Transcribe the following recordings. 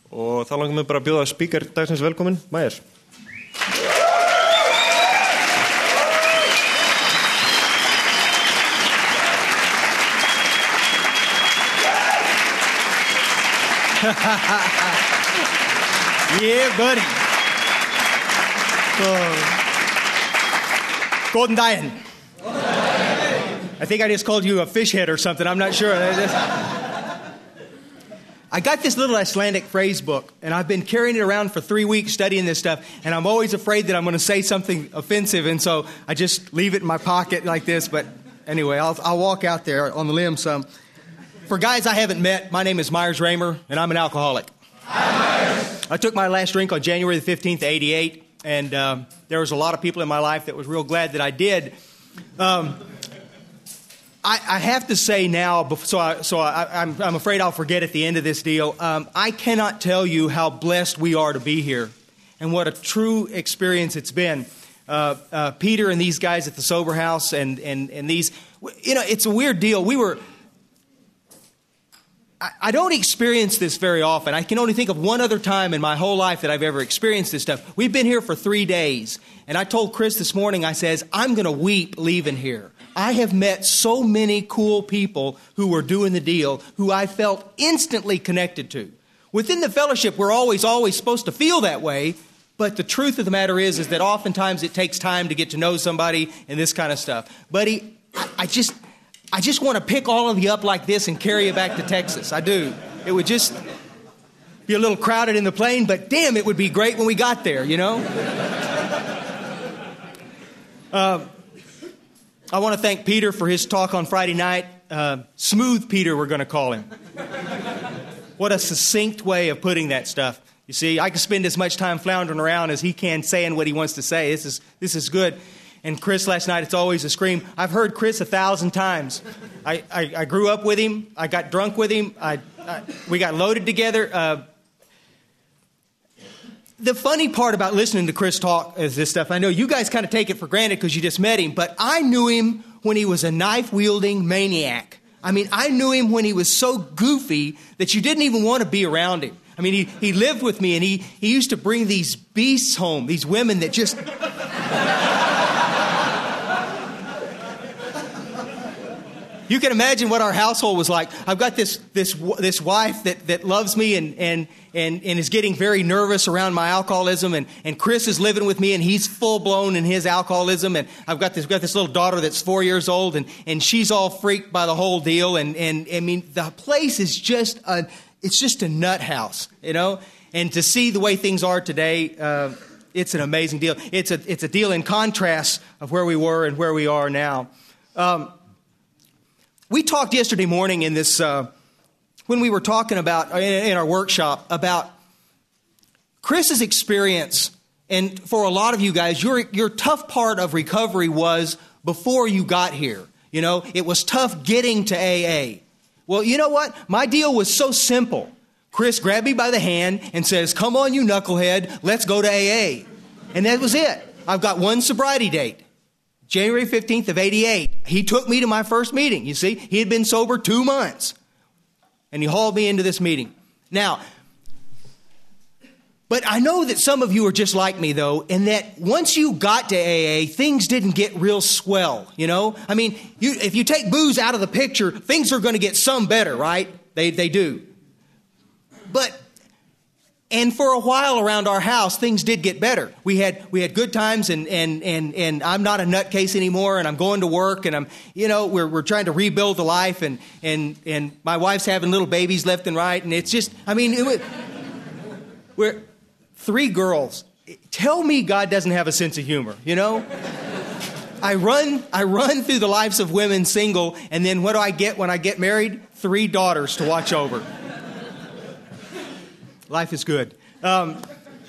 Og þá langar mig bara að bjóða speaker dagsins velkomin, Majer. Yeah, buddy. Golden Dian. I think I just called you a fish head or something. I'm not sure. I got this little Icelandic phrase book, and I've been carrying it around for 3 weeks studying this stuff, and I'm always afraid that I'm going to say something offensive, and so I just leave it in my pocket like this. But anyway, I'll walk out there on the limb some. For guys I haven't met, my name is Myers Raymer, and I'm an alcoholic. Hi, Myers. I took my last drink on January the 15th, 88, and there was a lot of people in my life that was real glad that I did. I have to say now, I'm afraid I'll forget at the end of this deal, I cannot tell you how blessed we are to be here and what a true experience it's been. Peter and these guys at the Sober House and these, it's a weird deal. I don't experience this very often. I can only think of one other time in my whole life that I've ever experienced this stuff. We've been here for 3 days, and I told Chris this morning, I says, I'm going to weep leaving here. I have met so many cool people who were doing the deal, who I felt instantly connected to. Within the fellowship, we're always supposed to feel that way, but the truth of the matter is that oftentimes it takes time to get to know somebody and this kind of stuff. Buddy, I just want to pick all of you up like this and carry you back to Texas. I do. It would just be a little crowded in the plane, but damn, it would be great when we got there, I want to thank Peter for his talk on Friday night. Smooth Peter, we're going to call him. What a succinct way of putting that stuff. You see, I can spend as much time floundering around as he can saying what he wants to say. This is good. And Chris last night, it's always a scream. I've heard Chris 1,000 times. I grew up with him. I got drunk with him. We got loaded together. The funny part about listening to Chris talk is this stuff. I know you guys kind of take it for granted because you just met him, but I knew him when he was a knife-wielding maniac. I mean, I knew him when he was so goofy that you didn't even want to be around him. I mean, he lived with me, and he used to bring these beasts home, these women that just... You can imagine what our household was like. I've got this wife that loves me and is getting very nervous around my alcoholism, and Chris is living with me, and he's full blown in his alcoholism, and I've got this little daughter that's 4 years old, and she's all freaked by the whole deal, and I mean the place is just a nut house, and to see the way things are today, it's an amazing deal. It's a deal in contrast of where we were and where we are now. We talked yesterday morning in this, when we were talking about, in our workshop, about Chris's experience. And for a lot of you guys, your tough part of recovery was before you got here. It was tough getting to AA. Well, you know what? My deal was so simple. Chris grabbed me by the hand and says, come on, you knucklehead, let's go to AA. And that was it. I've got one sobriety date. January 15th of 88, he took me to my first meeting. You see, he had been sober 2 months, and he hauled me into this meeting. Now, but I know that some of you are just like me, though, and that once you got to AA, things didn't get real swell, I mean, if you take booze out of the picture, things are going to get some better, right? They do. And for a while around our house, things did get better. We had good times, and I'm not a nutcase anymore, and I'm going to work, and I'm, we're trying to rebuild the life, and my wife's having little babies left and right, and it's just, I mean, we're 3 girls. Tell me God doesn't have a sense of humor, I run through the lives of women single, and then what do I get when I get married? 3 daughters to watch over. Life is good. And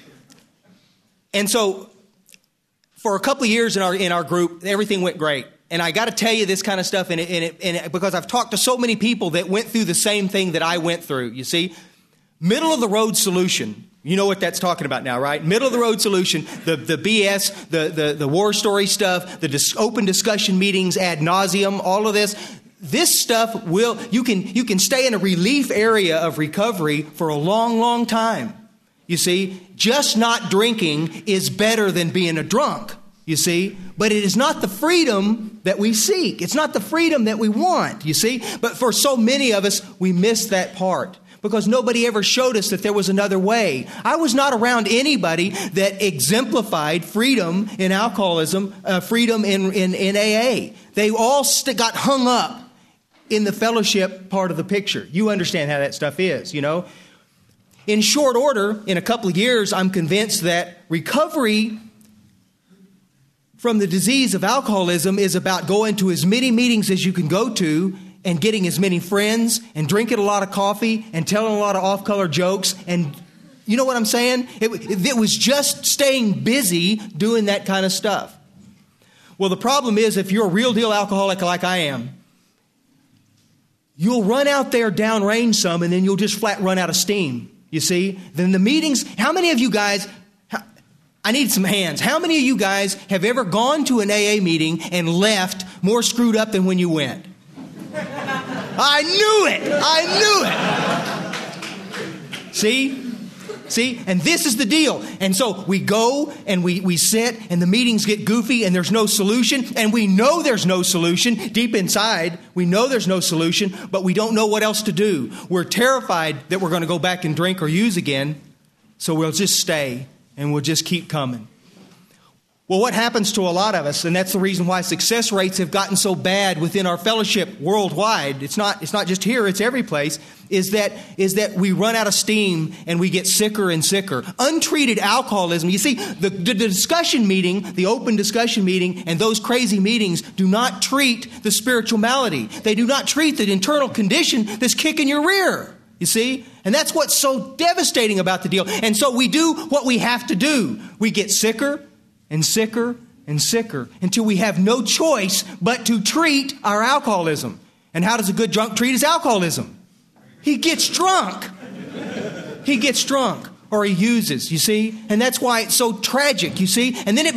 so for a couple of years in our group, everything went great. And I got to tell you this kind of stuff because I've talked to so many people that went through the same thing that I went through. You see, middle of the road solution. You know what that's talking about now, right? Middle of the road solution, the BS, the war story stuff, the open discussion meetings ad nauseum, all of this. this stuff you can stay in a relief area of recovery for a long, long time. You see, just not drinking is better than being a drunk, you see. But it is not the freedom that we seek. It's not the freedom that we want, you see. But for so many of us, we miss that part because nobody ever showed us that there was another way. I was not around anybody that exemplified freedom in alcoholism, freedom in AA. They all got hung up in the fellowship part of the picture. You understand how that stuff is, you know. In short order, in a couple of years, I'm convinced that recovery from the disease of alcoholism is about going to as many meetings as you can go to and getting as many friends and drinking a lot of coffee and telling a lot of off-color jokes. And you know what I'm saying? It was just staying busy doing that kind of stuff. Well, the problem is if you're a real deal alcoholic like I am, you'll run out there downrange some and then you'll just flat run out of steam, you see. Then the meetings, how many of you guys, I need some hands. How many of you guys have ever gone to an AA meeting and left more screwed up than when you went? I knew it. See? And this is the deal. And so we go and we sit and the meetings get goofy and there's no solution. And we know there's no solution. Deep inside, we know there's no solution, but we don't know what else to do. We're terrified that we're going to go back and drink or use again. So we'll just stay and we'll just keep coming. Well, what happens to a lot of us, and that's the reason why success rates have gotten so bad within our fellowship worldwide, it's not just here, it's every place, is that we run out of steam and we get sicker and sicker. Untreated alcoholism, you see, the discussion meeting, the open discussion meeting, and those crazy meetings do not treat the spiritual malady. They do not treat the internal condition that's kicking your rear, you see? And that's what's so devastating about the deal. And so we do what we have to do. We get sicker and sicker and sicker until we have no choice but to treat our alcoholism. And how does a good drunk treat his alcoholism? He gets drunk. He gets drunk or he uses, you see? And that's why it's so tragic, you see? And then then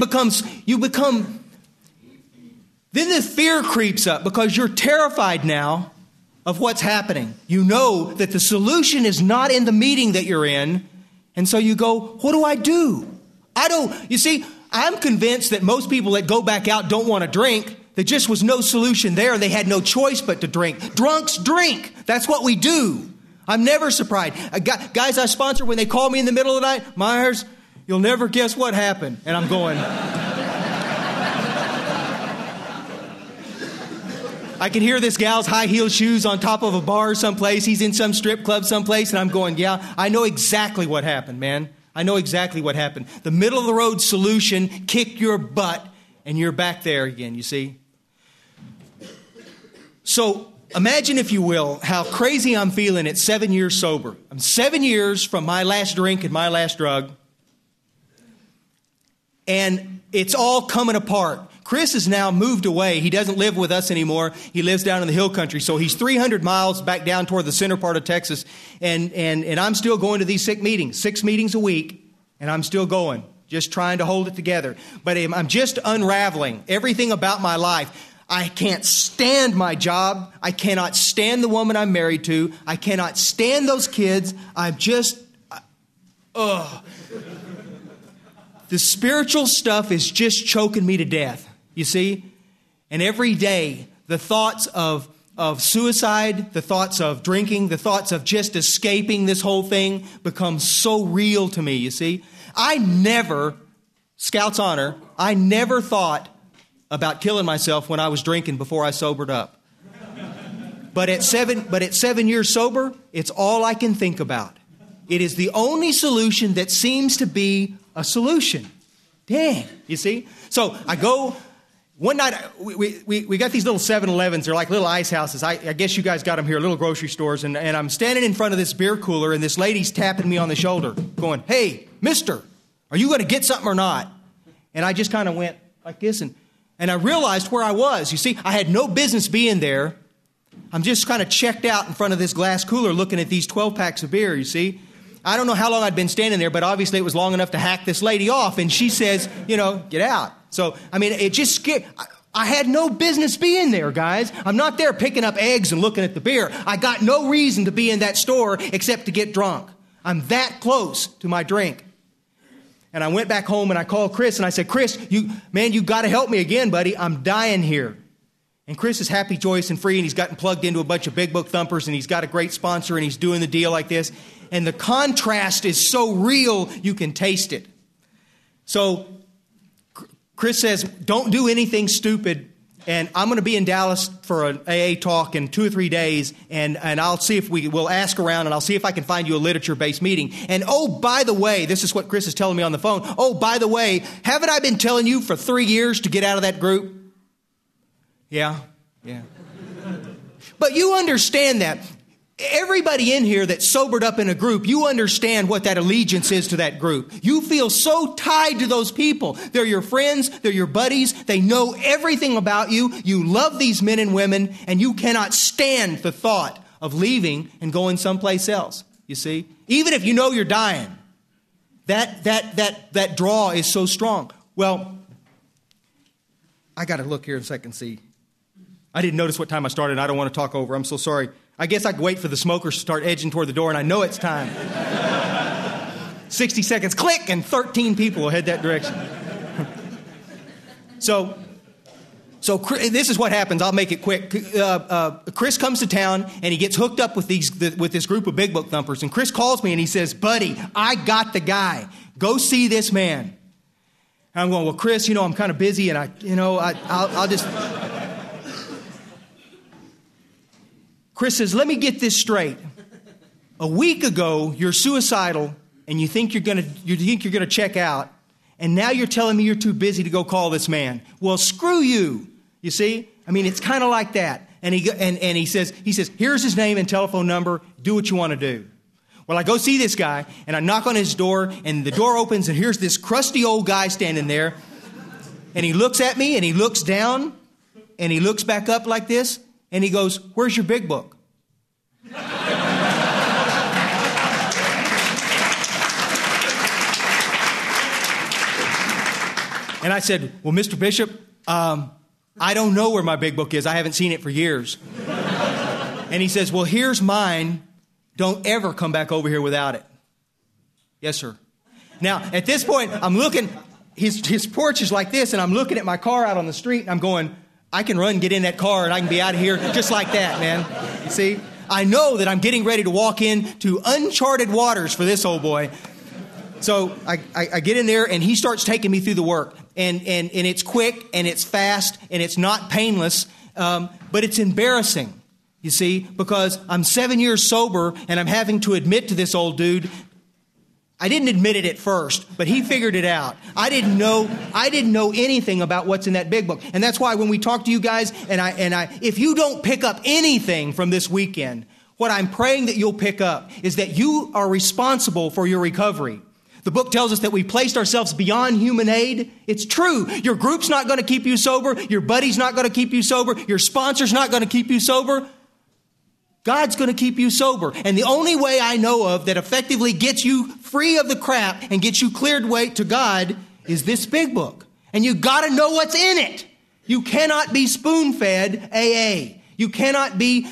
the fear creeps up because you're terrified now of what's happening. You know that the solution is not in the meeting that you're in. And so you go, what do I do? You see, I'm convinced that most people that go back out don't want to drink. There just was no solution there. They had no choice but to drink. Drunks drink. That's what we do. I'm never surprised. Guys I sponsor, when they call me in the middle of the night, Myers, you'll never guess what happened. And I'm going, I can hear this gal's high-heeled shoes on top of a bar someplace. He's in some strip club someplace. And I'm going, yeah, I know exactly what happened, man. I know exactly what happened. The middle-of-the-road solution kicked your butt, and you're back there again, you see? So imagine, if you will, how crazy I'm feeling at 7 years sober. I'm 7 years from my last drink and my last drug, and it's all coming apart. Chris has now moved away. He doesn't live with us anymore. He lives down in the hill country. So he's 300 miles back down toward the center part of Texas. And I'm still going to these 6 meetings a week. And I'm still going, just trying to hold it together. But I'm just unraveling everything about my life. I can't stand my job. I cannot stand the woman I'm married to. I cannot stand those kids. The spiritual stuff is just choking me to death. You see? And every day, the thoughts of suicide, the thoughts of drinking, the thoughts of just escaping this whole thing become so real to me, you see? I never, Scout's honor, I never thought about killing myself when I was drinking before I sobered up. But at 7 years sober, it's all I can think about. It is the only solution that seems to be a solution. Dang, you see? So I go. One night, we got these little 7-Elevens. They're like little ice houses. I guess you guys got them here, little grocery stores. And I'm standing in front of this beer cooler, and this lady's tapping me on the shoulder, going, "Hey, mister, are you going to get something or not?" And I just kind of went like this, and I realized where I was. You see, I had no business being there. I'm just kind of checked out in front of this glass cooler looking at these 12 packs of beer, you see. I don't know how long I'd been standing there, but obviously it was long enough to hack this lady off. And she says, get out. So, I mean, it just scared. I had no business being there, guys. I'm not there picking up eggs and looking at the beer. I got no reason to be in that store except to get drunk. I'm that close to my drink. And I went back home and I called Chris and I said, Chris, you got to help me again, buddy. I'm dying here. And Chris is happy, joyous, and free, and he's gotten plugged into a bunch of big book thumpers, and he's got a great sponsor, and he's doing the deal like this. And the contrast is so real, you can taste it. So Chris says, don't do anything stupid, and I'm going to be in Dallas for an AA talk in 2 or 3 days, and I'll see if we'll ask around, and I'll see if I can find you a literature-based meeting. And oh, by the way, this is what Chris is telling me on the phone. Oh, by the way, haven't I been telling you for 3 years to get out of that group? Yeah. But you understand that. Everybody in here that's sobered up in a group, you understand what that allegiance is to that group. You feel so tied to those people. They're your friends. They're your buddies. They know everything about you. You love these men and women, and you cannot stand the thought of leaving and going someplace else. You see? Even if you know you're dying, that draw is so strong. Well, I got to look here in a second, see. I didn't notice what time I started, and I don't want to talk over. I'm so sorry. I guess I could wait for the smokers to start edging toward the door, and I know it's time. 60 seconds, click, and 13 people will head that direction. So this is what happens. I'll make it quick. Chris comes to town, and he gets hooked up with this group of big book thumpers. And Chris calls me, and he says, buddy, I got the guy. Go see this man. And I'm going, well, Chris, I'm kind of busy, and I'll just... Chris says, let me get this straight. A week ago, you're suicidal, and you think you're going to check out, and now you're telling me you're too busy to go call this man. Well, screw you. You see? I mean, it's kind of like that. And he says, here's his name and telephone number. Do what you want to do. Well, I go see this guy, and I knock on his door, and the door opens, and here's this crusty old guy standing there, and he looks at me, and he looks down, and he looks back up like this. And he goes, where's your big book? And I said, well, Mr. Bishop, I don't know where my big book is. I haven't seen it for years. And he says, well, here's mine. Don't ever come back over here without it. Yes, sir. Now, at this point, I'm looking, his porch is like this, and I'm looking at my car out on the street, and I'm going, I can run, get in that car, and I can be out of here just like that, man. You see? I know that I'm getting ready to walk into uncharted waters for this old boy. So I get in there, and he starts taking me through the work. And it's quick, and it's fast, and it's not painless, but it's embarrassing, you see, because I'm 7 years sober, and I'm having to admit to this old dude, I didn't admit it at first, but he figured it out. I didn't know anything about what's in that big book. And that's why when we talk to you guys, if you don't pick up anything from this weekend, what I'm praying that you'll pick up is that you are responsible for your recovery. The book tells us that we placed ourselves beyond human aid. It's true. Your group's not going to keep you sober. Your buddy's not going to keep you sober. Your sponsor's not going to keep you sober. God's going to keep you sober. And the only way I know of that effectively gets you free of the crap and gets you cleared way to God is this big book. And you got to know what's in it. You cannot be spoon-fed AA. You cannot be...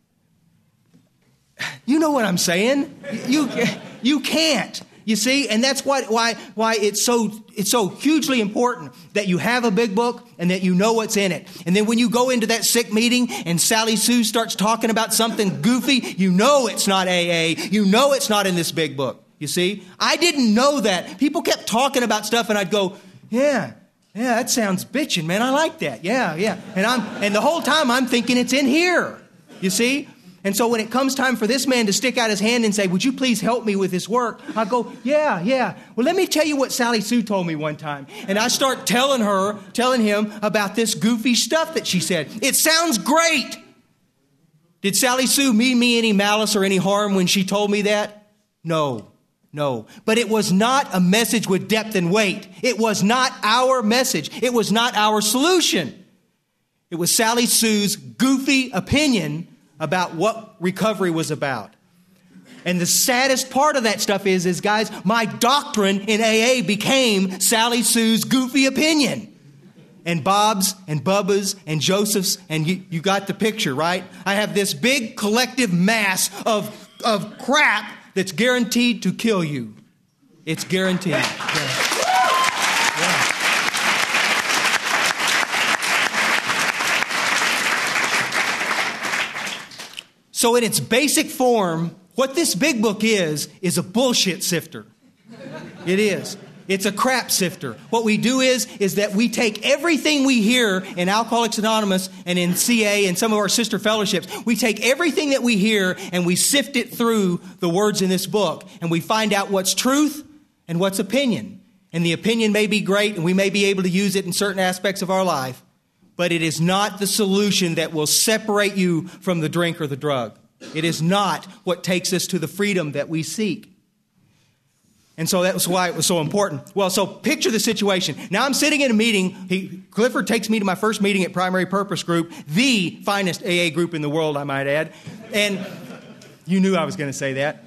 You know what I'm saying? You can't. You see, and that's why it's so hugely important that you have a big book and that you know what's in it. And then when you go into that sick meeting and Sally Sue starts talking about something goofy, you know it's not AA. You know it's not in this big book. You see, I didn't know that. People kept talking about stuff, and I'd go, yeah, that sounds bitchin', man. I like that. Yeah. And the whole time I'm thinking it's in here. You see. And so when it comes time for this man to stick out his hand and say, would you please help me with this work? I go, yeah. Well, let me tell you what Sally Sue told me one time. And I start telling him about this goofy stuff that she said. It sounds great. Did Sally Sue mean me any malice or any harm when she told me that? No. But it was not a message with depth and weight. It was not our message. It was not our solution. It was Sally Sue's goofy opinion about what recovery was about. And the saddest part of that stuff is guys, my doctrine in AA became Sally Sue's goofy opinion. and Bob's and Bubba's and Joseph's, and you got the picture, right? I have this big collective mass of crap that's guaranteed to kill you. It's guaranteed. Yeah. So in its basic form, what this big book is a bullshit sifter. It is. It's a crap sifter. What we do is that we take everything we hear in Alcoholics Anonymous and in CA and some of our sister fellowships. We take everything that we hear and we sift it through the words in this book. And we find out what's truth and what's opinion. And the opinion may be great and we may be able to use it in certain aspects of our life. But it is not the solution that will separate you from the drink or the drug. It is not what takes us to the freedom that we seek. And so that was why it was so important. Well, so picture the situation. Now I'm sitting in a meeting. Clifford takes me to my first meeting at Primary Purpose Group, the finest AA group in the world, I might add. And you knew I was going to say that.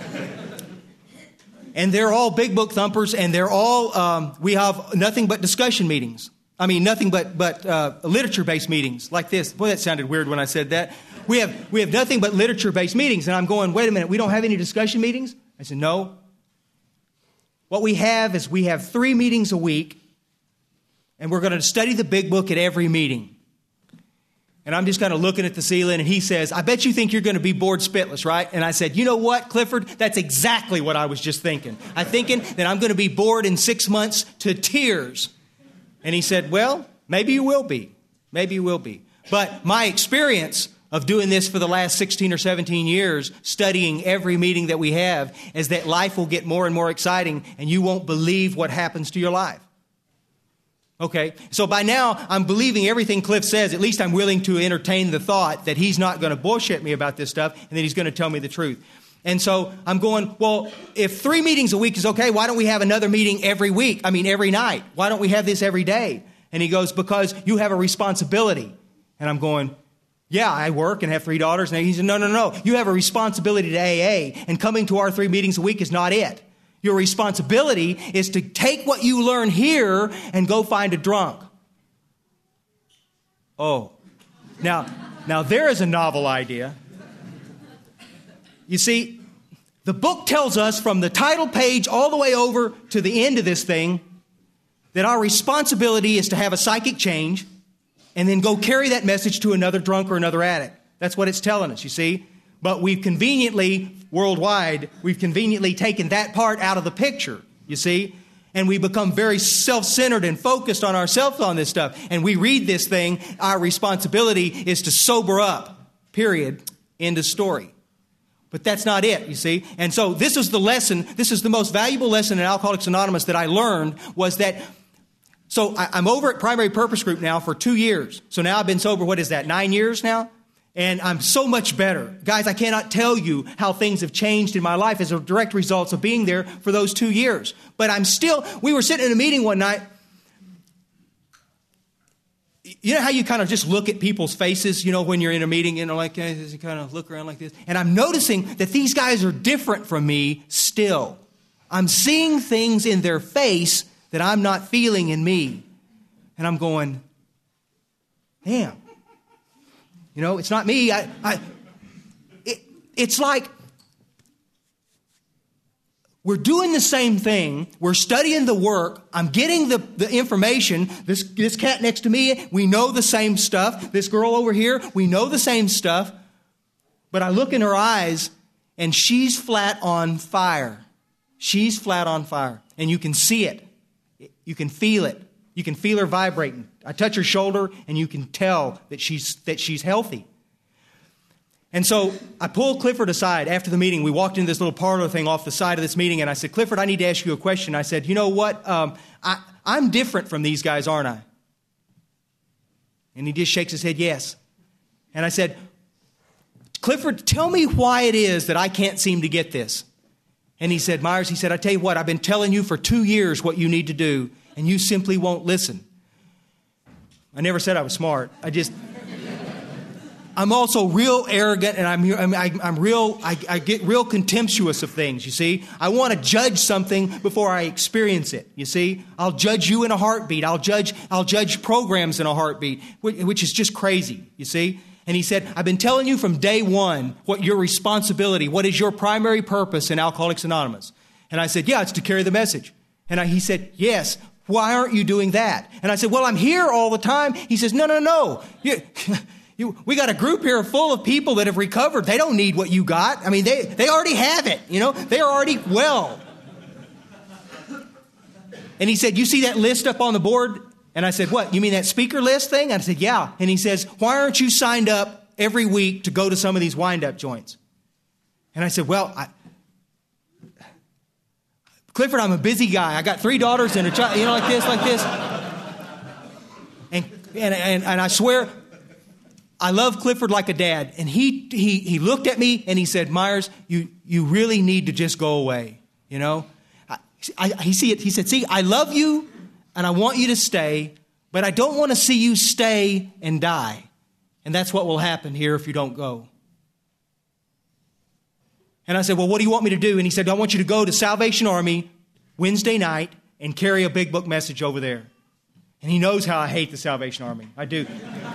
And they're all big book thumpers, and they're all, we have nothing but discussion meetings. I mean, nothing but literature-based meetings like this. Boy, that sounded weird when I said that. We have nothing but literature-based meetings. And I'm going, wait a minute, we don't have any discussion meetings? I said, no. What we have is we have 3 meetings a week, and we're going to study the big book at every meeting. And I'm just kind of looking at the ceiling, and he says, I bet you think you're going to be bored spitless, right? And I said, you know what, Clifford? That's exactly what I was just thinking. I'm thinking that I'm going to be bored in 6 months to tears. And he said, well, maybe you will be. Maybe you will be. But my experience of doing this for the last 16 or 17 years, studying every meeting that we have, is that life will get more and more exciting, and you won't believe what happens to your life. Okay, so by now, I'm believing everything Cliff says. At least I'm willing to entertain the thought that he's not going to bullshit me about this stuff, and that he's going to tell me the truth. And so I'm going, well, if 3 meetings a week is okay, why don't we have another meeting every week? I mean, every night. Why don't we have this every day? And he goes, because you have a responsibility. And I'm going, yeah, I work and have 3 daughters. And he said, no. You have a responsibility to AA, and coming to our 3 meetings a week is not it. Your responsibility is to take what you learn here and go find a drunk. Oh, now there is a novel idea. You see, the book tells us from the title page all the way over to the end of this thing that our responsibility is to have a psychic change and then go carry that message to another drunk or another addict. That's what it's telling us, you see. But we've conveniently, worldwide, taken that part out of the picture, you see. And we become very self-centered and focused on ourselves on this stuff. And we read this thing, our responsibility is to sober up, period, end of story. But that's not it, you see. And so this is the lesson, this is the most valuable lesson in Alcoholics Anonymous that I learned, was that, so I'm over at Primary Purpose Group now for 2 years. So now I've been sober, 9 years now? And I'm so much better. Guys, I cannot tell you how things have changed in my life as a direct result of being there for those 2 years. But we were sitting in a meeting one night. You know how you kind of just look at people's faces, when you're in a meeting, like you kind of look around like this. And I'm noticing that these guys are different from me still. I'm seeing things in their face that I'm not feeling in me. And I'm going, damn. It's not me. It's like we're doing the same thing. We're studying the work. I'm getting the information. This cat next to me, we know the same stuff. This girl over here, we know the same stuff. But I look in her eyes, and she's flat on fire. She's flat on fire. And you can see it. You can feel it. You can feel her vibrating. I touch her shoulder, and you can tell that she's healthy. And so I pulled Clifford aside after the meeting. We walked into this little parlor thing off the side of this meeting, and I said, Clifford, I need to ask you a question. I said, you know what? I'm different from these guys, aren't I? And he just shakes his head, yes. And I said, Clifford, tell me why it is that I can't seem to get this. And he said, Myers, I tell you what, I've been telling you for 2 years what you need to do, and you simply won't listen. I never said I was smart. I'm also real arrogant, and I get real contemptuous of things, you see. I want to judge something before I experience it, you see. I'll judge you in a heartbeat. I'll judge programs in a heartbeat, which is just crazy, you see. And he said, I've been telling you from day one what your responsibility, what is your primary purpose in Alcoholics Anonymous. And I said, yeah, it's to carry the message. And he said, yes, why aren't you doing that? And I said, well, I'm here all the time. He says, no. We got a group here full of people that have recovered. They don't need what you got. I mean, they already have it, you know. They're already well. And he said, you see that list up on the board? And I said, what, you mean that speaker list thing? And I said, yeah. And he says, why aren't you signed up every week to go to some of these wind-up joints? And I said, well, Clifford, I'm a busy guy. I got 3 daughters and a child, you know, like this. And I swear, I love Clifford like a dad. And he looked at me and he said, Myers, you really need to just go away. You know, he said, see, I love you and I want you to stay, but I don't want to see you stay and die. And that's what will happen here if you don't go. And I said, well, what do you want me to do? And he said, I want you to go to Salvation Army Wednesday night and carry a big book message over there. And he knows how I hate the Salvation Army. I do.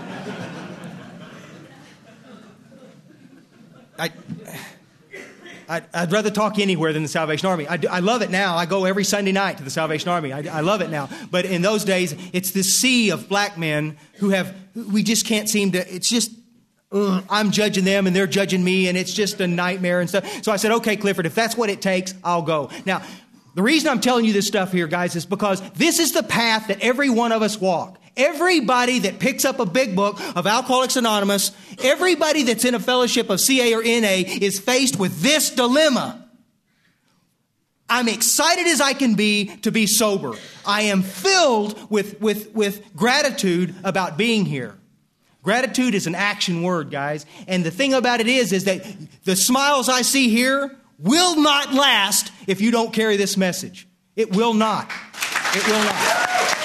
I'd rather talk anywhere than the Salvation Army. I love it now. I go every Sunday night to the Salvation Army. I love it now. But in those days, it's this sea of black men we just can't seem to, it's just, I'm judging them and they're judging me and it's just a nightmare and stuff. So I said, okay, Clifford, if that's what it takes, I'll go. Now, the reason I'm telling you this stuff here, guys, is because this is the path that every one of us walk. Everybody that picks up a big book of Alcoholics Anonymous, everybody that's in a fellowship of CA or NA is faced with this dilemma. I'm excited as I can be to be sober. I am filled with gratitude about being here. Gratitude is an action word, guys. And the thing about it is that the smiles I see here will not last if you don't carry this message. It will not. It will not.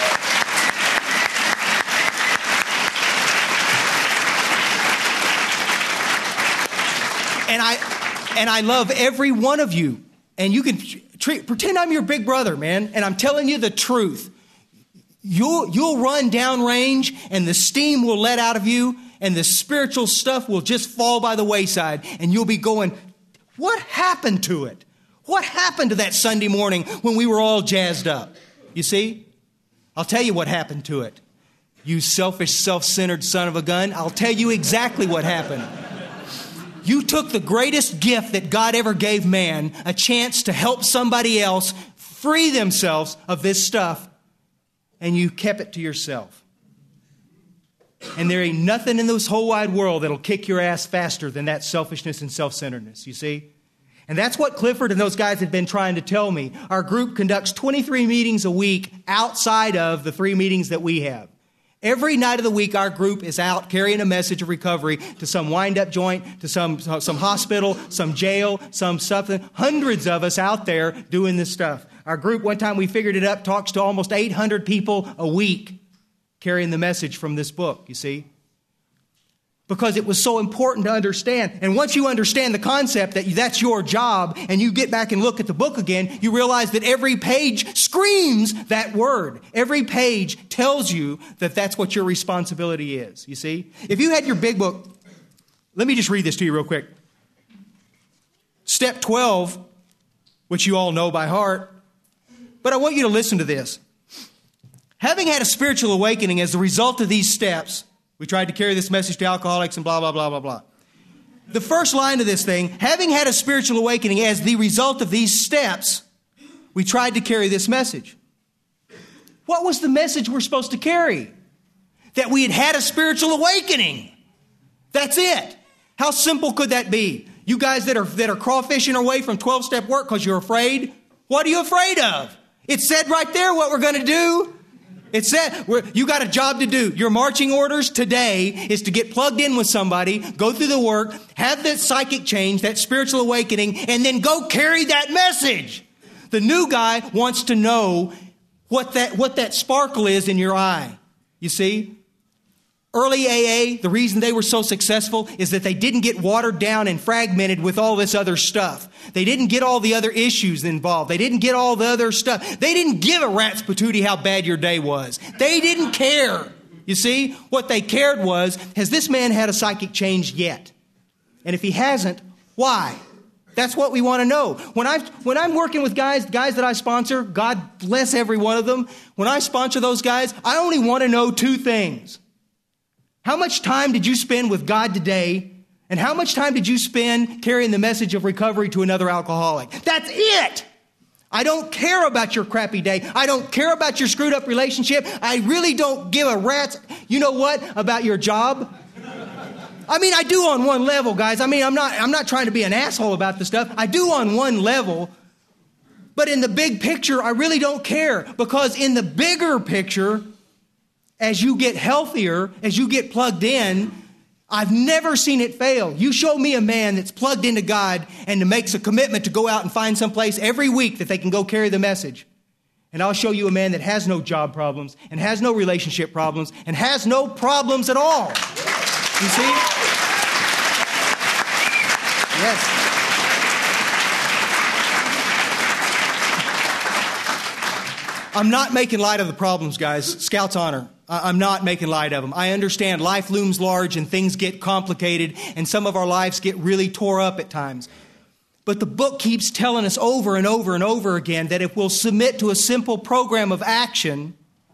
And I love every one of you. And you can pretend I'm your big brother, man. And I'm telling you the truth. You'll run downrange and the steam will let out of you and the spiritual stuff will just fall by the wayside. And you'll be going, what happened to it? What happened to that Sunday morning when we were all jazzed up? You see? I'll tell you what happened to it. You selfish, self-centered son of a gun. I'll tell you exactly what happened. You took the greatest gift that God ever gave man, a chance to help somebody else free themselves of this stuff, and you kept it to yourself. And there ain't nothing in this whole wide world that'll kick your ass faster than that selfishness and self-centeredness, you see? And that's what Clifford and those guys have been trying to tell me. Our group conducts 23 meetings a week outside of the 3 meetings that we have. Every night of the week, our group is out carrying a message of recovery to some wind-up joint, to some hospital, some jail, some something. Hundreds of us out there doing this stuff. Our group, one time we figured it up, talks to almost 800 people a week carrying the message from this book, you see? Because it was so important to understand. And once you understand the concept that that's your job and you get back and look at the book again, you realize that every page screams that word. Every page tells you that that's what your responsibility is, you see? If you had your big book, let me just read this to you real quick. Step 12, which you all know by heart, but I want you to listen to this. Having had a spiritual awakening as a result of these steps, we tried to carry this message to alcoholics and blah, blah, blah, blah, blah. The first line of this thing, having had a spiritual awakening as the result of these steps, we tried to carry this message. What was the message we're supposed to carry? That we had had a spiritual awakening. That's it. How simple could that be? You guys that are crawfishing away from 12-step work because you're afraid, what are you afraid of? It said right there what we're going to do. It said, you got a job to do. Your marching orders today is to get plugged in with somebody, go through the work, have that psychic change, that spiritual awakening, and then go carry that message. The new guy wants to know what that sparkle is in your eye. You see? Early AA, the reason they were so successful is that they didn't get watered down and fragmented with all this other stuff. They didn't get all the other issues involved. They didn't get all the other stuff. They didn't give a rat's patootie how bad your day was. They didn't care. You see, what they cared was, has this man had a psychic change yet? And if he hasn't, why? That's what we want to know. When I'm working with guys that I sponsor, God bless every one of them. When I sponsor those guys, I only want to know two things. How much time did you spend with God today? And how much time did you spend carrying the message of recovery to another alcoholic? That's it. I don't care about your crappy day. I don't care about your screwed up relationship. I really don't give a rat's, you know what, about your job. I mean, I do on one level, guys. I mean, I'm not trying to be an asshole about this stuff. I do on one level. But in the big picture, I really don't care. Because in the bigger picture, as you get healthier, as you get plugged in, I've never seen it fail. You show me a man that's plugged into God and makes a commitment to go out and find some place every week that they can go carry the message. And I'll show you a man that has no job problems and has no relationship problems and has no problems at all. You see? Yes. I'm not making light of the problems, guys. Scout's honor. I'm not making light of them. I understand life looms large and things get complicated and some of our lives get really tore up at times. But the book keeps telling us over and over and over again that if we'll submit to a simple program of action,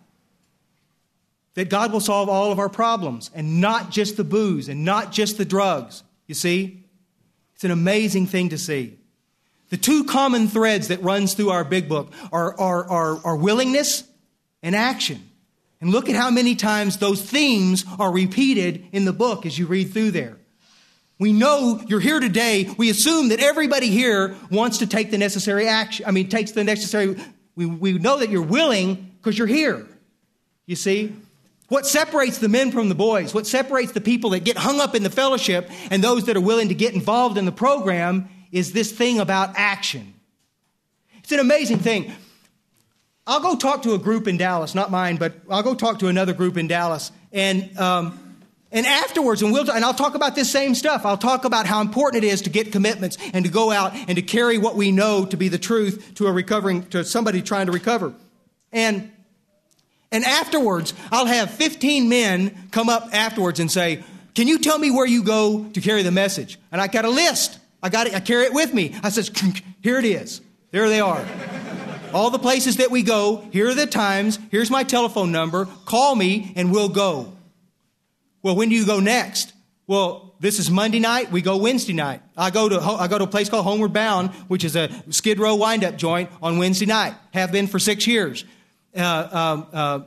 that God will solve all of our problems and not just the booze and not just the drugs. You see? It's an amazing thing to see. The two common threads that runs through our big book are willingness and action. And look at how many times those themes are repeated in the book as you read through there. We know you're here today. We assume that everybody here wants to take the necessary action. Takes the necessary. We know that you're willing because you're here. You see? What separates the men from the boys, what separates the people that get hung up in the fellowship and those that are willing to get involved in the program is this thing about action. It's an amazing thing. I'll go talk to a group in Dallas, not mine, but I'll go talk to another group in Dallas. And afterwards, and I'll talk about this same stuff. I'll talk about how important it is to get commitments and to go out and to carry what we know to be the truth to somebody trying to recover. And afterwards, I'll have 15 men come up afterwards and say, "Can you tell me where you go to carry the message?" And I got a list. I carry it with me. I says, "Here it is. There they are. All the places that we go, here are the times, here's my telephone number, call me and we'll go." Well, when do you go next? Well, this is Monday night, we go Wednesday night. I go to a place called Homeward Bound, which is a Skid Row wind-up joint on Wednesday night. Have been for 6 years. And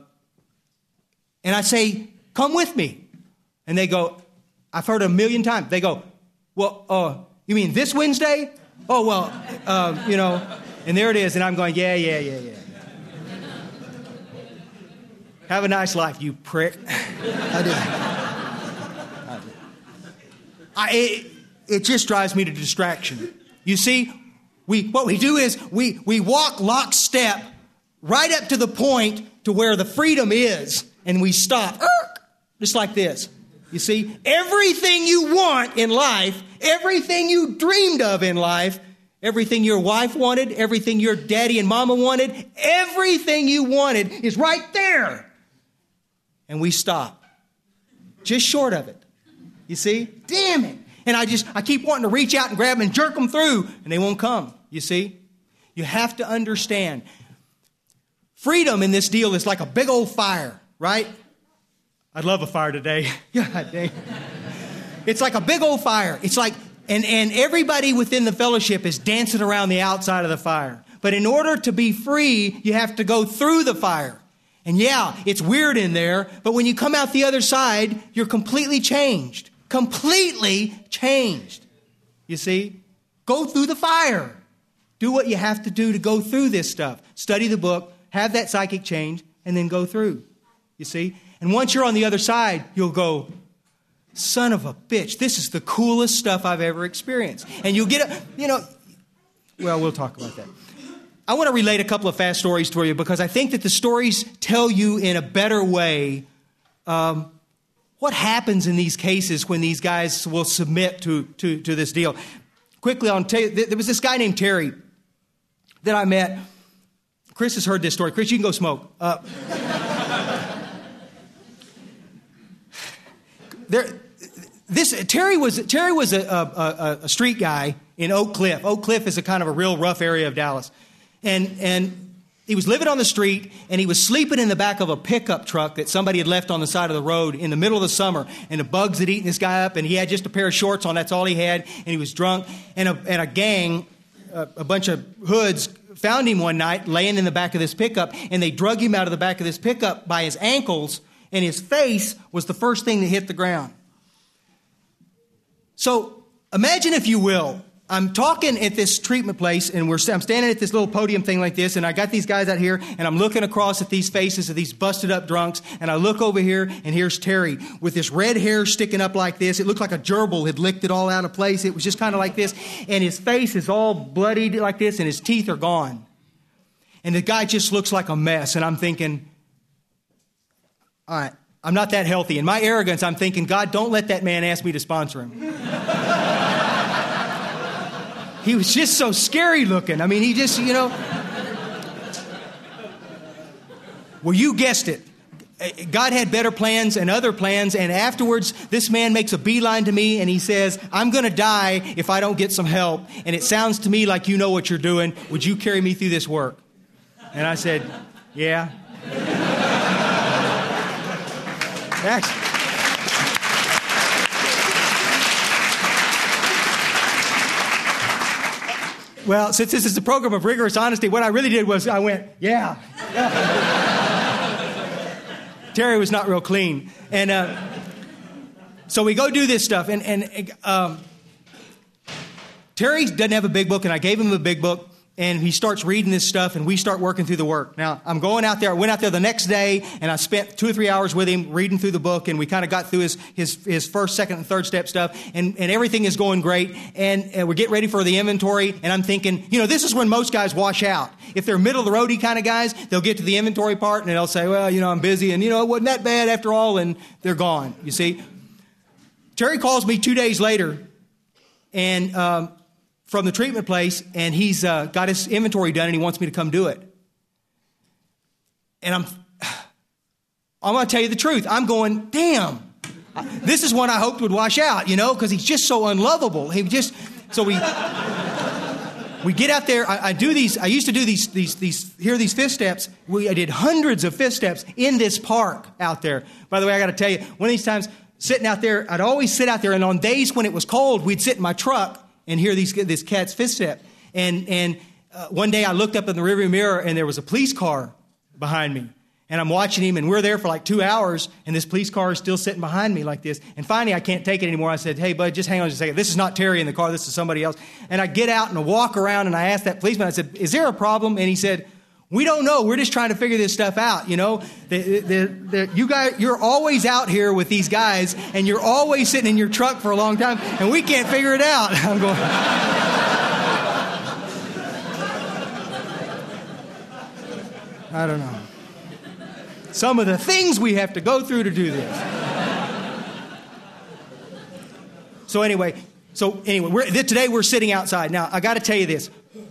I say, "Come with me." And they go, I've heard it a million times. They go, "Well, you mean this Wednesday?" "Oh, well, And there it is, and I'm going, yeah. Have a nice life, you prick. It just drives me to distraction. You see, what we do is we walk lockstep right up to the point to where the freedom is, and we stop, just like this. You see, everything you want in life, everything you dreamed of in life, everything your wife wanted, everything your daddy and mama wanted, everything you wanted is right there. And we stop. Just short of it. You see? Damn it. And I keep wanting to reach out and grab them and jerk them through, and they won't come. You see? You have to understand. Freedom in this deal is like a big old fire, right? I'd love a fire today. God dang. It's like a big old fire. It's like, and everybody within the fellowship is dancing around the outside of the fire. But in order to be free, you have to go through the fire. And yeah, it's weird in there, but when you come out the other side, you're completely changed. Completely changed. You see? Go through the fire. Do what you have to do to go through this stuff. Study the book, have that psychic change, and then go through. You see? And once you're on the other side, you'll go, son of a bitch, this is the coolest stuff I've ever experienced. And you'll get we'll talk about that. I want to relate a couple of fast stories to you because I think that the stories tell you in a better way what happens in these cases when these guys will submit to this deal? Quickly, I'll tell you, there was this guy named Terry that I met. Chris has heard this story. Chris, you can go smoke. Terry was a street guy in Oak Cliff. Oak Cliff is a kind of a real rough area of Dallas. And he was living on the street, and he was sleeping in the back of a pickup truck that somebody had left on the side of the road in the middle of the summer. And the bugs had eaten this guy up, and he had just a pair of shorts on. That's all he had. And he was drunk. And a gang, a bunch of hoods, found him one night laying in the back of this pickup, and they drug him out of the back of this pickup by his ankles, and his face was the first thing that hit the ground. So imagine, if you will, I'm talking at this treatment place, and I'm standing at this little podium thing like this, and I got these guys out here, and I'm looking across at these faces of these busted up drunks, and I look over here, and here's Terry with this red hair sticking up like this. It looked like a gerbil had licked it all out of place. It was just kind of like this, and his face is all bloodied like this, and his teeth are gone. And the guy just looks like a mess, and I'm thinking, all right, I'm not that healthy. In my arrogance, I'm thinking, God, don't let that man ask me to sponsor him. He was just so scary looking. I mean, he just, Well, you guessed it. God had better plans and other plans. And afterwards, this man makes a beeline to me and he says, I'm going to die if I don't get some help. And it sounds to me like you know what you're doing. Would you carry me through this work? And I said, yeah. Next. Well, since this is a program of rigorous honesty, what I really did was I went, yeah. Terry was not real clean. And so we go do this stuff. And Terry doesn't have a big book, and I gave him a big book. And he starts reading this stuff, and we start working through the work. Now, I'm going out there. I went out there the next day, and I spent 2 or 3 hours with him reading through the book, and we kind of got through his first, second, and third step stuff, and everything is going great. And we get ready for the inventory, and I'm thinking, this is when most guys wash out. If they're middle-of-the-roady kind of guys, they'll get to the inventory part, and they'll say, well, I'm busy, and, it wasn't that bad after all, and they're gone, you see. Terry calls me 2 days later, and from the treatment place, and he's got his inventory done, and he wants me to come do it. And I'm going to tell you the truth. I'm going, damn, this is one I hoped would wash out, because he's just so unlovable. So we get out there. I used to do these fifth steps. I did hundreds of fifth steps in this park out there. By the way, I got to tell you, one of these times, sitting out there, I'd always sit out there, and on days when it was cold, we'd sit in my truck and hear this cat's fifth step. And one day I looked up in the rearview mirror, and there was a police car behind me. And I'm watching him, and we're there for like 2 hours, and this police car is still sitting behind me like this. And finally, I can't take it anymore. I said, hey, bud, just hang on just a second. This is not Terry in the car. This is somebody else. And I get out and I walk around, and I asked that policeman, I said, is there a problem? And he said, we don't know. We're just trying to figure this stuff out. You guys, you're always out here with these guys, and you're always sitting in your truck for a long time, and we can't figure it out. I'm going. I don't know. Some of the things we have to go through to do this. So anyway, today we're sitting outside. Now, I got to tell you this.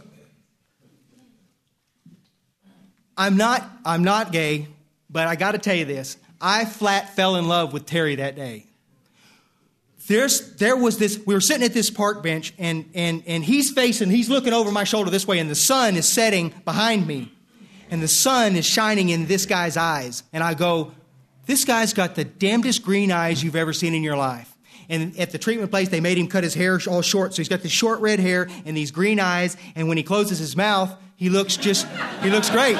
I'm not gay, but I got to tell you this. I flat fell in love with Terry that day. There was this, we were sitting at this park bench, and he's looking over my shoulder this way, and the sun is setting behind me. And the sun is shining in this guy's eyes. And I go, this guy's got the damnedest green eyes you've ever seen in your life. And at the treatment place, they made him cut his hair all short. So he's got this short red hair and these green eyes. And when he closes his mouth, he looks great.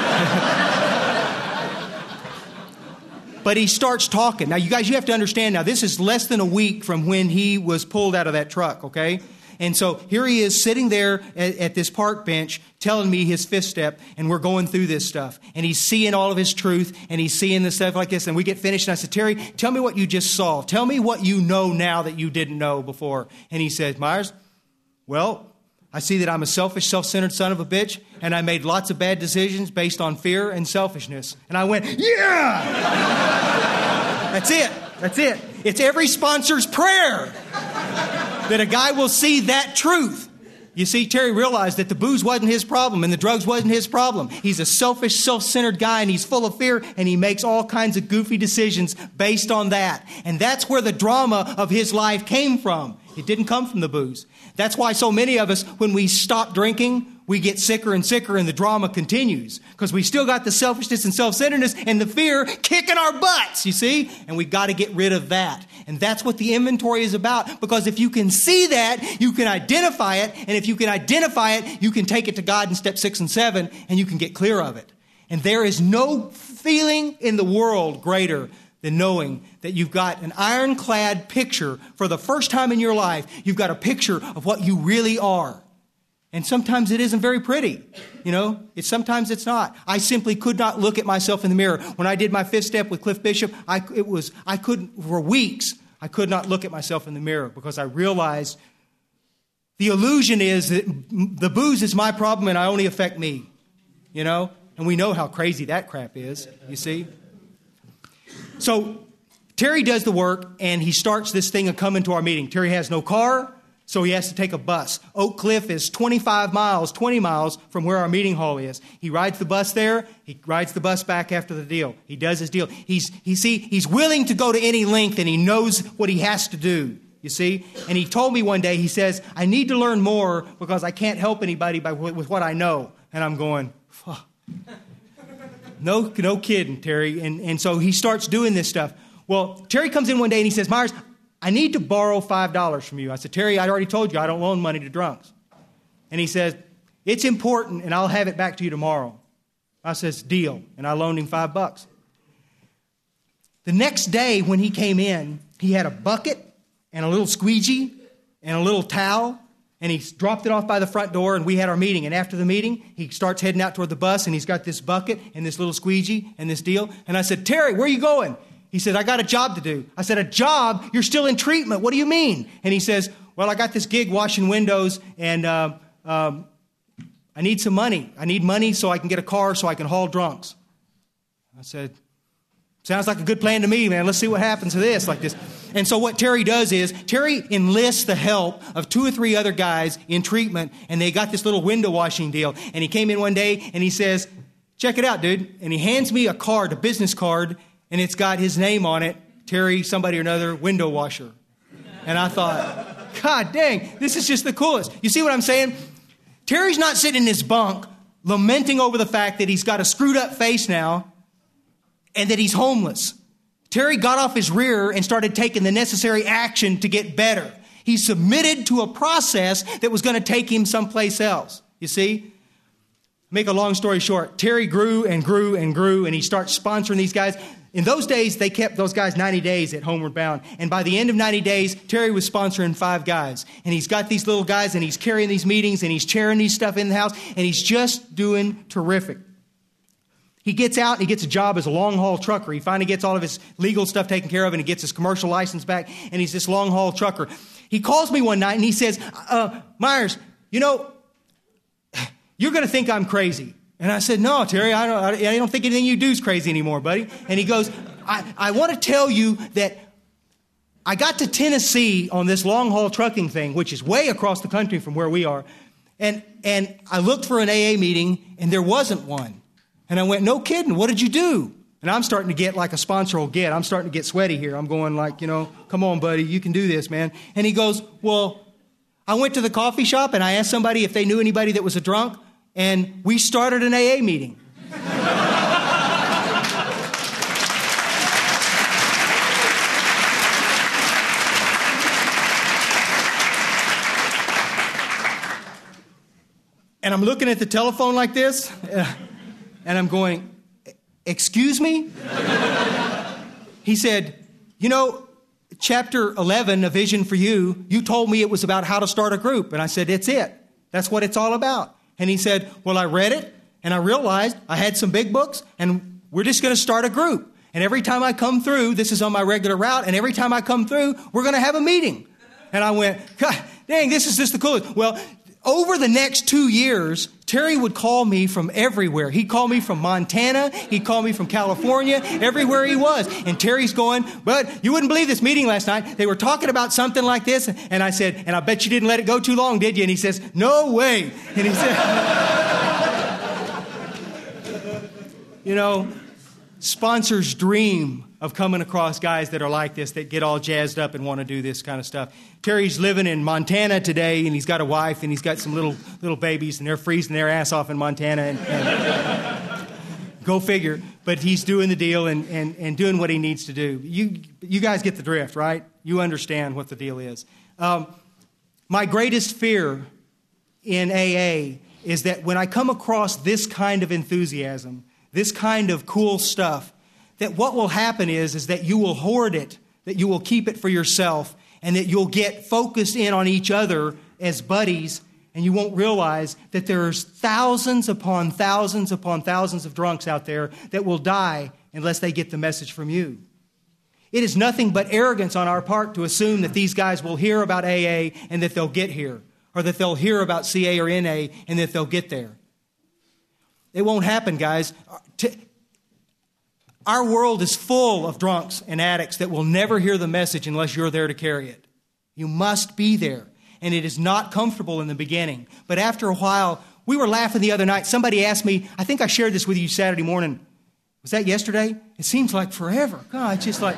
But he starts talking. Now, you guys, you have to understand now, this is less than a week from when he was pulled out of that truck, okay? And so here he is sitting there at this park bench telling me his fifth step, and we're going through this stuff. And he's seeing all of his truth, and he's seeing this stuff like this. And we get finished, and I said, Terry, tell me what you just saw. Tell me what you know now that you didn't know before. And he said, Myers, well, I see that I'm a selfish, self-centered son of a bitch, and I made lots of bad decisions based on fear and selfishness. And I went, yeah! That's it. It's every sponsor's prayer that a guy will see that truth. You see, Terry realized that the booze wasn't his problem and the drugs wasn't his problem. He's a selfish, self-centered guy, and he's full of fear, and he makes all kinds of goofy decisions based on that. And that's where the drama of his life came from. It didn't come from the booze. That's why so many of us, when we stop drinking, we get sicker and sicker, and the drama continues. Because we still got the selfishness and self-centeredness and the fear kicking our butts, you see? And we got to get rid of that. And that's what the inventory is about. Because if you can see that, you can identify it. And if you can identify it, you can take it to God in step 6 and 7, and you can get clear of it. And there is no feeling in the world greater than knowing that you've got an ironclad picture for the first time in your life. You've got a picture of what you really are. And sometimes it isn't very pretty, you know. Sometimes it's not. I simply could not look at myself in the mirror. When I did my 5th step with Cliff Bishop, I couldn't, for weeks, I could not look at myself in the mirror because I realized the illusion is that the booze is my problem and I only affect me, you know. And we know how crazy that crap is, you see. So Terry does the work and he starts this thing of coming to our meeting. Terry has no car. So he has to take a bus. Oak Cliff is 20 miles from where our meeting hall is. He rides the bus there. He rides the bus back after the deal. He does his deal. He's willing to go to any length, and he knows what he has to do, you see. And he told me one day, he says, I need to learn more because I can't help anybody with what I know. And I'm going, fuck. No kidding, Terry. And so he starts doing this stuff. Well, Terry comes in one day and he says, Myers, I need to borrow $5 from you. I said, Terry, I already told you I don't loan money to drunks. And he says, it's important, and I'll have it back to you tomorrow. I says, deal. And I loaned him $5. The next day when he came in, he had a bucket and a little squeegee and a little towel, and he dropped it off by the front door, and we had our meeting. And after the meeting, he starts heading out toward the bus, and he's got this bucket and this little squeegee and this deal. And I said, Terry, where are you going? He said, I got a job to do. I said, a job? You're still in treatment. What do you mean? And he says, well, I got this gig washing windows, and I need some money. I need money so I can get a car so I can haul drunks. I said, sounds like a good plan to me, man. Let's see what happens to this like this. And so what Terry does is Terry enlists the help of 2 or 3 other guys in treatment, and they got this little window washing deal. And he came in one day, and he says, check it out, dude. And he hands me a card, a business card, and it's got his name on it, Terry, somebody or another, window washer. And I thought, God dang, this is just the coolest. You see what I'm saying? Terry's not sitting in his bunk lamenting over the fact that he's got a screwed up face now and that he's homeless. Terry got off his rear and started taking the necessary action to get better. He submitted to a process that was going to take him someplace else. You see? Make a long story short, Terry grew and grew and grew, and he starts sponsoring these guys. In those days, they kept those guys 90 days at Homeward Bound. And by the end of 90 days, Terry was sponsoring 5 guys. And he's got these little guys, and he's carrying these meetings, and he's chairing these stuff in the house, and he's just doing terrific. He gets out, and he gets a job as a long-haul trucker. He finally gets all of his legal stuff taken care of, and he gets his commercial license back, and he's this long-haul trucker. He calls me one night, and he says, Myers, you know, you're going to think I'm crazy. And I said, no, Terry, I don't think anything you do is crazy anymore, buddy. And he goes, I want to tell you that I got to Tennessee on this long-haul trucking thing, which is way across the country from where we are. And I looked for an AA meeting, and there wasn't one. And I went, no kidding, what did you do? And I'm starting to get like a sponsor will get. I'm starting to get sweaty here. I'm going like, you know, come on, buddy, you can do this, man. And he goes, well, I went to the coffee shop, and I asked somebody if they knew anybody that was a drunk. And we started an AA meeting. And I'm looking at the telephone like this, and I'm going, excuse me? He said, you know, chapter 11, A Vision for You, you told me it was about how to start a group. And I said, it's it. That's what it's all about. And he said, well, I read it, and I realized I had some big books, and we're just going to start a group. And every time I come through, this is on my regular route, and every time I come through, we're going to have a meeting. And I went, God dang, this is just the coolest. Well, over the next 2 years, Terry would call me from everywhere. He'd call me from Montana. He'd call me from California, everywhere he was. And Terry's going, but you wouldn't believe this meeting last night. They were talking about something like this. And I said, and I bet you didn't let it go too long, did you? And he says, no way. And he said, you know, sponsors dream of coming across guys that are like this, that get all jazzed up and want to do this kind of stuff. Terry's living in Montana today, and he's got a wife, and he's got some little babies, and they're freezing their ass off in Montana. And go figure. But he's doing the deal and doing what he needs to do. You guys get the drift, right? You understand what the deal is. My greatest fear in AA is that when I come across this kind of enthusiasm, this kind of cool stuff, that what will happen is that you will hoard it, that you will keep it for yourself, and that you'll get focused in on each other as buddies, and you won't realize that there's thousands upon thousands upon thousands of drunks out there that will die unless they get the message from you. It is nothing but arrogance on our part to assume that these guys will hear about AA and that they'll get here, or that they'll hear about CA or NA and that they'll get there. It won't happen, guys. Our world is full of drunks and addicts that will never hear the message unless you're there to carry it. You must be there. And it is not comfortable in the beginning. But after a while, we were laughing the other night. Somebody asked me, I think I shared this with you Saturday morning. Was that yesterday? It seems like forever. God, it's just like...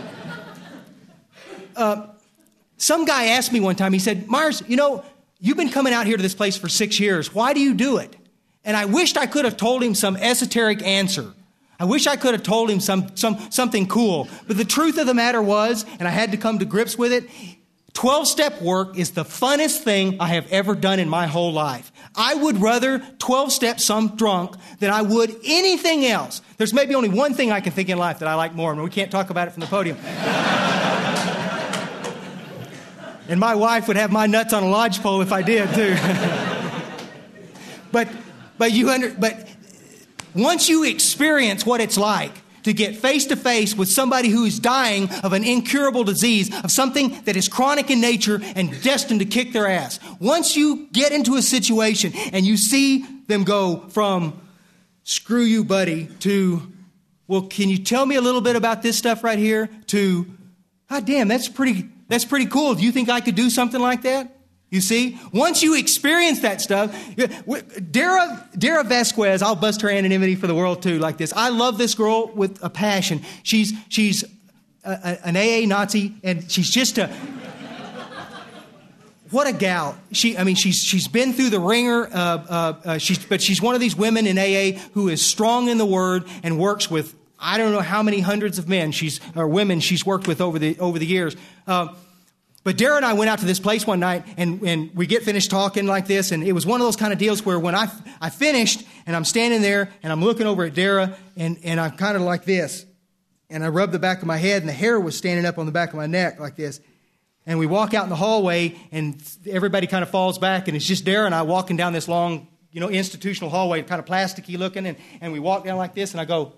some guy asked me one time, he said, Myers, you know, you've been coming out here to this place for 6 years. Why do you do it? And I wished I could have told him some esoteric answer. I wish I could have told him something cool. But the truth of the matter was, and I had to come to grips with it, 12-step work is the funnest thing I have ever done in my whole life. I would rather 12-step some drunk than I would anything else. There's maybe only one thing I can think in life that I like more, and we can't talk about it from the podium. And my wife would have my nuts on a lodgepole if I did, too. But once you experience what it's like to get face-to-face with somebody who is dying of an incurable disease, of something that is chronic in nature and destined to kick their ass, once you get into a situation and you see them go from, screw you, buddy, to, well, can you tell me a little bit about this stuff right here, to, God damn, that's pretty cool. Do you think I could do something like that? You see, once you experience that stuff, Dara Vasquez, I'll bust her anonymity for the world too, like this. I love this girl with a passion. She's an AA Nazi, and she's just what a gal. She's been through the ringer. But she's one of these women in AA who is strong in the Word and works with I don't know how many hundreds of men women she's worked with over the years. But Dara and I went out to this place one night, and we get finished talking like this, and it was one of those kind of deals where when I finished, and I'm standing there, and I'm looking over at Dara, and I'm kind of like this, and I rubbed the back of my head, and the hair was standing up on the back of my neck like this, and we walk out in the hallway, and everybody kind of falls back, and it's just Dara and I walking down this long, institutional hallway, kind of plasticky looking, and we walk down like this, and I go,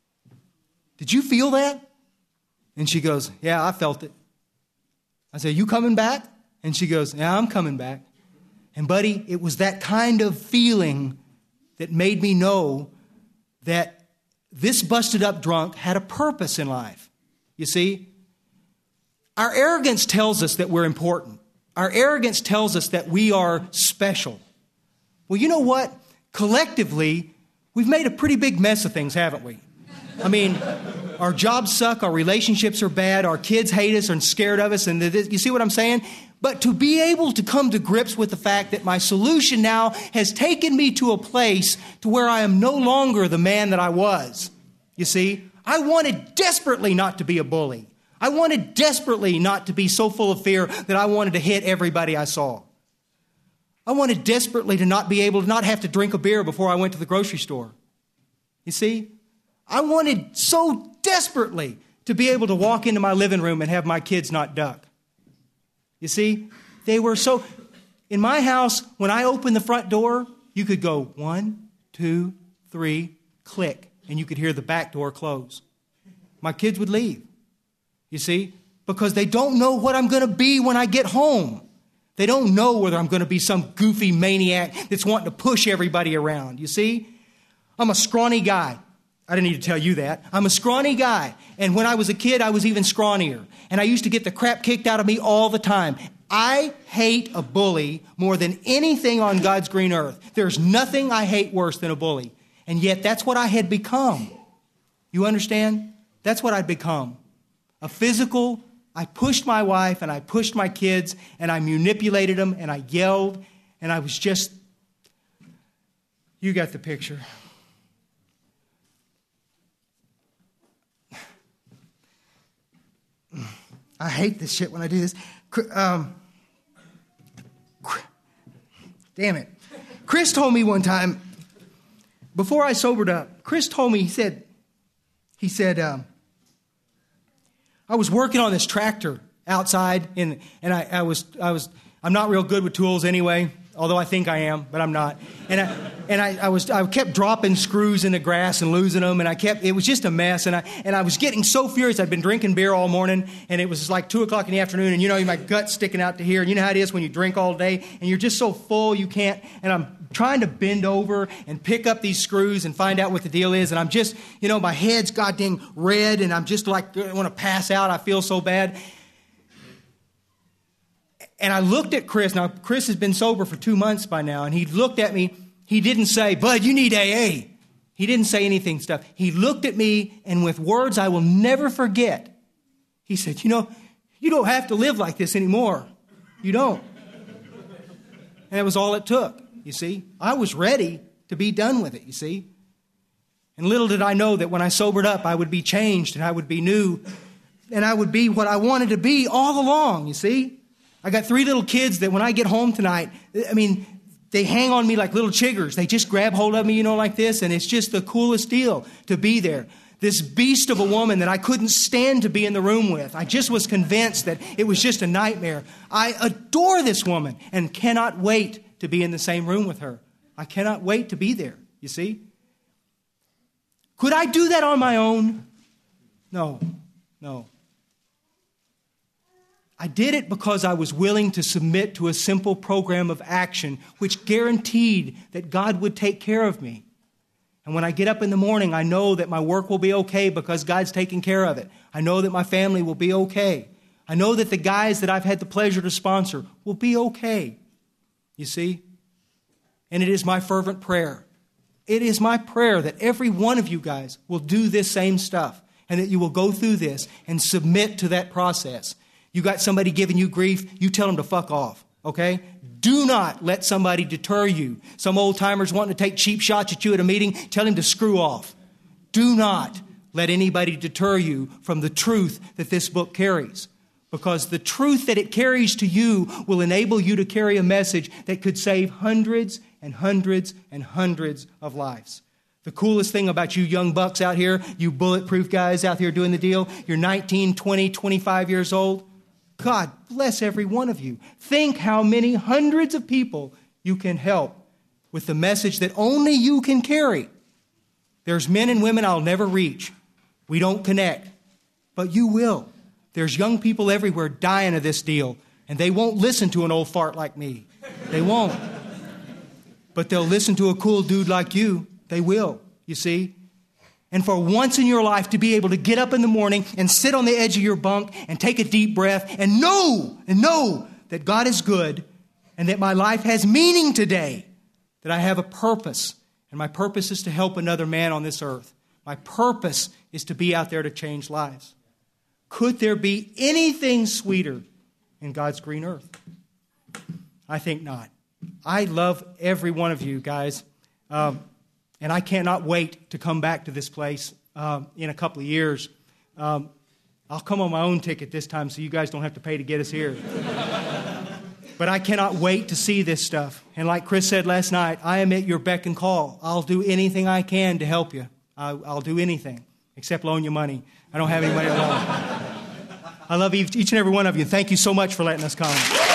did you feel that? And she goes, yeah, I felt it. I said, you coming back? And she goes, yeah, I'm coming back. And buddy, it was that kind of feeling that made me know that this busted up drunk had a purpose in life. You see, our arrogance tells us that we're important. Our arrogance tells us that we are special. Well, you know what? Collectively, we've made a pretty big mess of things, haven't we? I mean, our jobs suck, our relationships are bad, our kids hate us and scared of us, and you see what I'm saying? But to be able to come to grips with the fact that my solution now has taken me to a place to where I am no longer the man that I was. You see, I wanted desperately not to be a bully. I wanted desperately not to be so full of fear that I wanted to hit everybody I saw. I wanted desperately to not be able to not have to drink a beer before I went to the grocery store. You see? I wanted so desperately to be able to walk into my living room and have my kids not duck. You see, they were so... In my house, when I opened the front door, you could go 1, 2, 3, click, and you could hear the back door close. My kids would leave, you see, because they don't know what I'm going to be when I get home. They don't know whether I'm going to be some goofy maniac that's wanting to push everybody around. You see? I'm a scrawny guy. I didn't need to tell you that. I'm a scrawny guy. And when I was a kid, I was even scrawnier. And I used to get the crap kicked out of me all the time. I hate a bully more than anything on God's green earth. There's nothing I hate worse than a bully. And yet that's what I had become. You understand? That's what I'd become. A physical, I pushed my wife and I pushed my kids and I manipulated them and I yelled and I was just, you got the picture. I hate this shit when I do this. Damn it. Chris told me one time, before I sobered up, Chris told me, he said, I was working on this tractor outside, and I'm not real good with tools anyway, although I think I am, but I'm not. I kept dropping screws in the grass and losing them, and it was just a mess, and I was getting so furious. I'd been drinking beer all morning, and it was like 2 o'clock in the afternoon, and my gut's sticking out to here, and you know how it is when you drink all day, and you're just so full you can't, and I'm trying to bend over and pick up these screws and find out what the deal is, and I'm just, my head's goddamn red, and I'm just like, I want to pass out. I feel so bad. And I looked at Chris. Now, Chris has been sober for 2 months by now, and he looked at me. He didn't say, "Bud, you need AA." He didn't say anything stuff. He looked at me, and with words I will never forget, he said, you don't have to live like this anymore. You don't. And that was all it took, you see. I was ready to be done with it, you see. And little did I know that when I sobered up, I would be changed, and I would be new, and I would be what I wanted to be all along, you see. I got 3 little kids that when I get home tonight, they hang on me like little chiggers. They just grab hold of me, like this, and it's just the coolest deal to be there. This beast of a woman that I couldn't stand to be in the room with. I just was convinced that it was just a nightmare. I adore this woman and cannot wait to be in the same room with her. I cannot wait to be there, you see. Could I do that on my own? No. I did it because I was willing to submit to a simple program of action which guaranteed that God would take care of me. And when I get up in the morning, I know that my work will be okay because God's taking care of it. I know that my family will be okay. I know that the guys that I've had the pleasure to sponsor will be okay. You see? And it is my fervent prayer. It is my prayer that every one of you guys will do this same stuff and that you will go through this and submit to that process. You got somebody giving you grief, you tell them to fuck off, okay? Do not let somebody deter you. Some old-timers wanting to take cheap shots at you at a meeting, tell him to screw off. Do not let anybody deter you from the truth that this book carries, because the truth that it carries to you will enable you to carry a message that could save hundreds and hundreds and hundreds of lives. The coolest thing about you young bucks out here, you bulletproof guys out here doing the deal, you're 19, 20, 25 years old. God bless every one of you. Think how many hundreds of people you can help with the message that only you can carry. There's men and women I'll never reach. We don't connect. But you will. There's young people everywhere dying of this deal, and they won't listen to an old fart like me. They won't. But they'll listen to a cool dude like you. They will, you see. And for once in your life to be able to get up in the morning and sit on the edge of your bunk and take a deep breath and know that God is good and that my life has meaning today, that I have a purpose, and my purpose is to help another man on this earth. My purpose is to be out there to change lives. Could there be anything sweeter in God's green earth? I think not. I love every one of you guys. And I cannot wait to come back to this place in a couple of years. I'll come on my own ticket this time so you guys don't have to pay to get us here. But I cannot wait to see this stuff. And like Chris said last night, I am at your beck and call. I'll do anything I can to help you. I'll do anything except loan you money. I don't have any money to loan. I love each and every one of you. Thank you so much for letting us come.